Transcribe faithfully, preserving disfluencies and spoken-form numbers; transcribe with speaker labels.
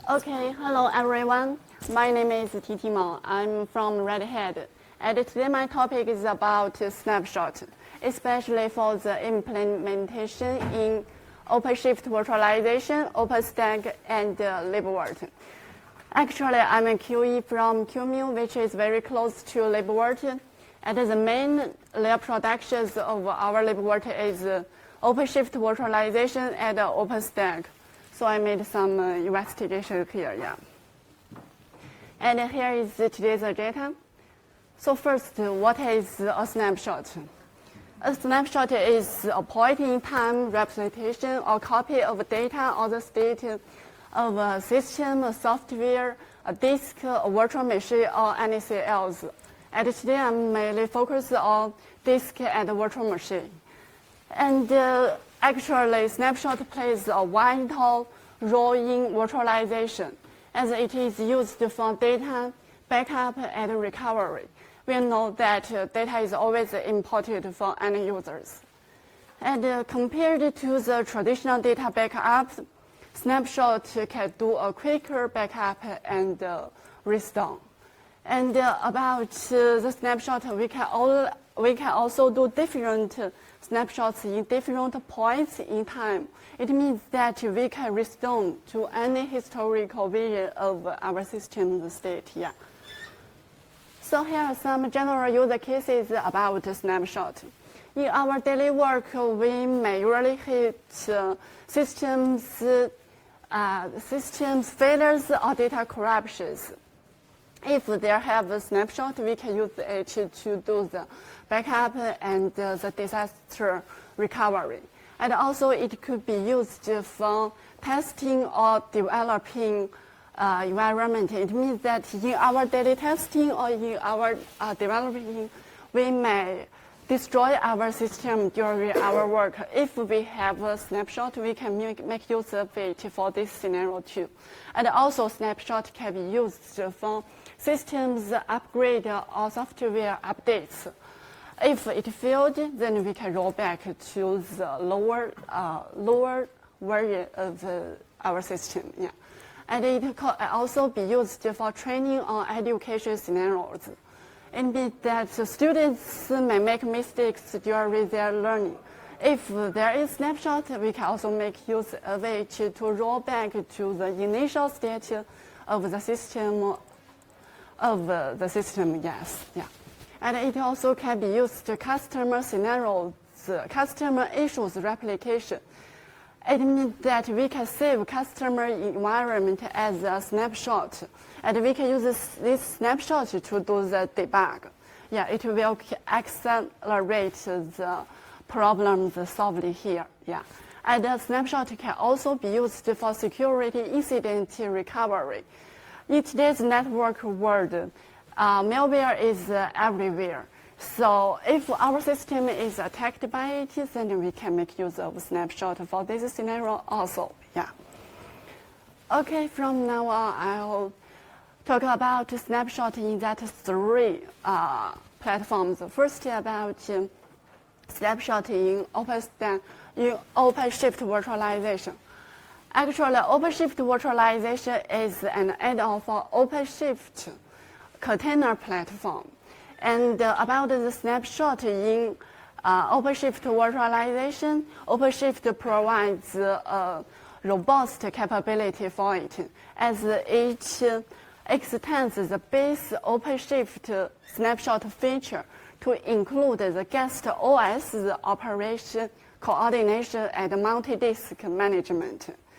Speaker 1: Okay, hello everyone. My name is T T Mao. I'm from Red Hat. And today my topic is about snapshot, especially for the implementation in OpenShift virtualization, OpenStack, and uh, LibVirt. Actually, I'm a Q E from Q M U, which is very close to LibVirt. And the main layer productions of our LibVirt is uh, OpenShift virtualization and uh, OpenStack. So I made some uh, investigation here, yeah. And here is today's agenda. So first, what is a snapshot? A snapshot is a point-in-time representation or copy of data or the state of a system, a software, a disk, a virtual machine, or anything else. And today I'm mainly focused on disk and virtual machine. And uh, actually, snapshot plays a vital role in virtualization, as it is used for data backup and recovery. We know that uh, data is always important for end users. And uh, compared to the traditional data backup, snapshot can do a quicker backup and uh, restore. And uh, about uh, the snapshot, we can, all, we can also do different uh, snapshots in different points in time. It means that we can restore to any historical version of our system state. Yeah. So here are some general use cases about snapshot. In our daily work, we may really hit uh, systems, uh, systems failures or data corruptions. If there have a snapshot, we can use it to do the backup and uh, the disaster recovery. And also it could be used for testing or developing uh, environment. It means that in our daily testing or in our uh, developing, we may destroy our system during our work. If we have a snapshot, we can make, make use of it for this scenario too. And also snapshot can be used for systems upgrade or software updates. If it failed, then we can roll back to the lower, uh, lower version of uh, our system. Yeah. And it can also be used for training or education scenarios. It means that students may make mistakes during their learning. If there is snapshot, we can also make use of it to roll back to the initial state of the system of uh, the system, yes, yeah. And it also can be used to customer scenarios, uh, customer issues replication. It means that we can save customer environment as a snapshot, and we can use this, this snapshot to do the debug. Yeah, it will accelerate the problems solved here, yeah. And a snapshot can also be used for security incident recovery. In today's network world, uh, malware is uh, everywhere. So if our system is attacked by it, then we can make use of snapshot for this scenario also. Yeah. Okay, from now on, I'll talk about snapshot in that three uh, platforms. First, about uh, snapshot in OpenStack, in OpenShift virtualization. Actually, OpenShift virtualization is an add-on for OpenShift container platform. And uh, about the snapshot in uh, OpenShift virtualization, OpenShift provides a robust capability for it, as it uh, extends the base OpenShift snapshot feature to include the guest O S operation, coordination, and multi-disk management.